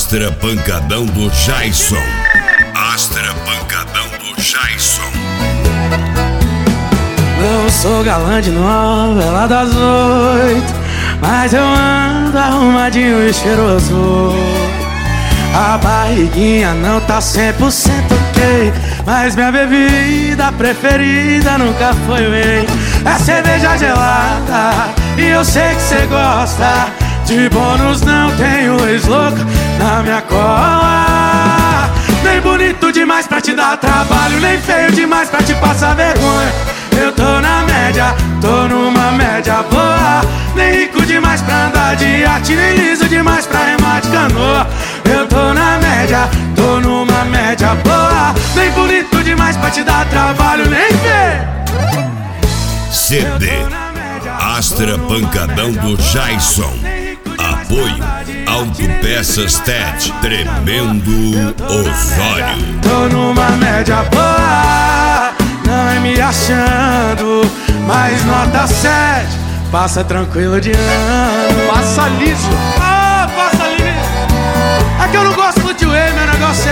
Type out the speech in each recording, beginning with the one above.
Astra Pancadão do Jason. Astra Pancadão do Jason. Não sou galã de novela das 8, mas eu ando arrumadinho e cheiroso. A barriguinha não tá 100% ok, mas minha bebida preferida nunca foi whey. É cerveja gelada e eu sei que cê gosta. De bônus não tenho ex-louca na minha cola. Nem bonito demais pra te dar trabalho, nem feio demais pra te passar vergonha. Eu tô na média, tô numa média boa. Nem rico demais pra andar de iate, nem liso demais pra remar de canoa. Eu tô na média, tô numa média boa. Nem bonito demais pra te dar trabalho, nem feio. CD Astra Pancadão do Jason. Apoio Autopeças TED, Tremendo Osório. Tô numa média boa, não é me achando, mas nota 7, passa tranquilo de ano. Passa liso. Ah, passa liso. É que eu não gosto de whey, meu negócio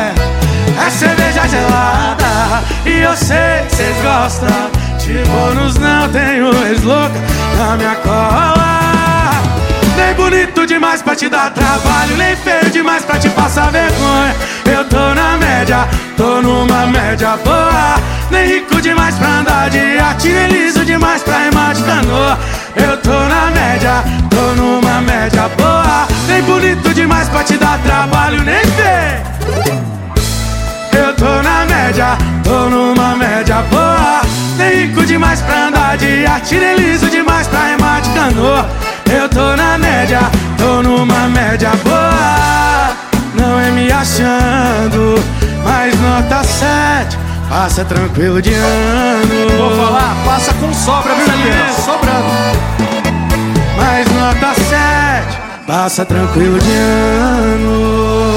é cerveja gelada. E eu sei que vocês gostam. De bônus não tenho ex-louca na minha cola. Nem bonito demais pra te dar trabalho, nem feio demais pra te passar vergonha. Eu tô na média, tô numa média boa. Nem rico demais pra andar de iate, nem liso demais pra remar de canoa. Eu tô na média, tô numa média boa. Nem bonito demais pra te dar trabalho, nem feio. Eu tô na média, tô numa média boa. Nem rico demais pra andar de iate, nem liso demais pra remar de canoa. Eu tô na média, tô numa média boa. Não é me achando, mas nota 7, passa tranquilo de ano. Vou falar, passa com sobra, viu, Juliano? Sobrando. Mas nota 7, passa tranquilo de ano.